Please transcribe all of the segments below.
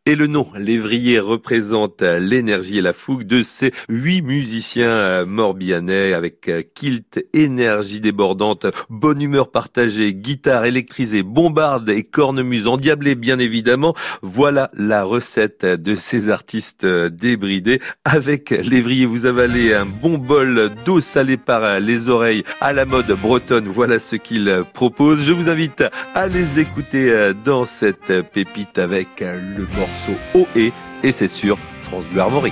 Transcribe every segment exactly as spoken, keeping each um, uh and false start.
Et le nom, Lévrier, représente l'énergie et la fougue de ces huit musiciens morbihanais avec kilt, énergie débordante, bonne humeur partagée, guitare électrisée, bombarde et cornemuse endiablée bien évidemment. Voilà la recette de ces artistes débridés. Avec Lévrier, vous avalez un bon bol d'eau salée par les oreilles à la mode bretonne. Voilà ce qu'ils proposent. Je vous invite à les écouter dans cette pépite avec le morceau O E et c'est sur France Bleu Armorique.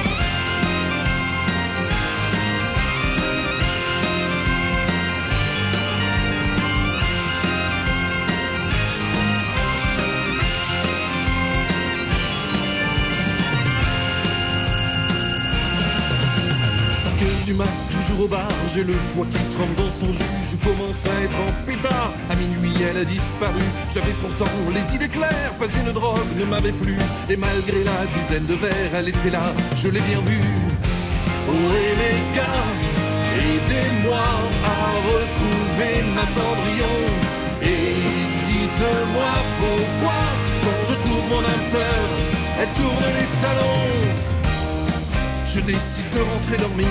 Du mat, toujours au bar, j'ai le foie qui tremble dans son jus. Je commence à être en pétard, à minuit elle a disparu. J'avais pourtant les idées claires, pas une drogue ne m'avait plu. Et malgré la dizaine de verres, elle était là, je l'ai bien vue. Oh et les gars, aidez-moi à retrouver ma Cendrillon. Et dites-moi pourquoi, quand je trouve mon âme sœur, elle tourne les talons. Je décide de rentrer dormir.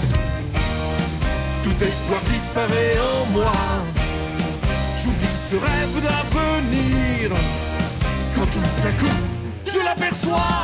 Tout espoir disparaît en moi. J'oublie ce rêve d'avenir quand tout à coup je l'aperçois.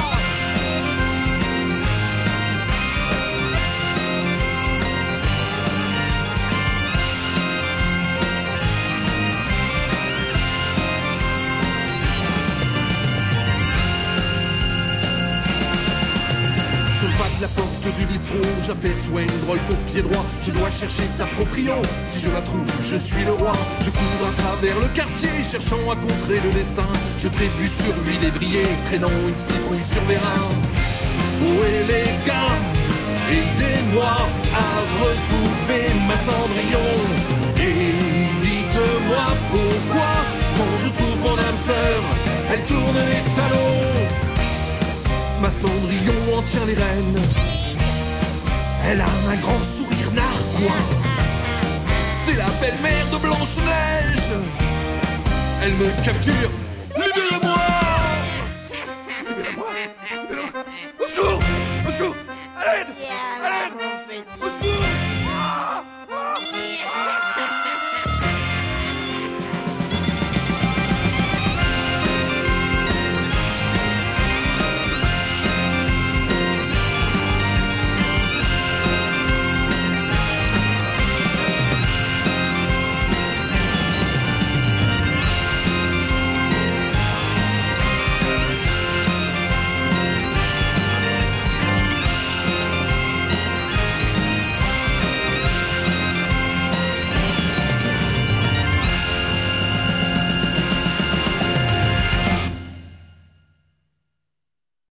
Sur le pas de la porte du bistrot, j'aperçois une drôle pour pied droit. Je dois chercher sa proprio, si je la trouve, je suis le roi. Je cours à travers le quartier, cherchant à contrer le destin. Je trébuche sur lui Lévrier, traînant une citrouille sur les reins. Oh et les gars, aidez-moi à retrouver ma Cendrillon. Et dites-moi pourquoi, quand je trouve mon âme sœur, elle tourne les talons. Ma Cendrillon en tient les rênes. Elle a un grand sourire narquois. C'est la belle-mère de Blanche-Neige. Elle me capture, libérez-moi.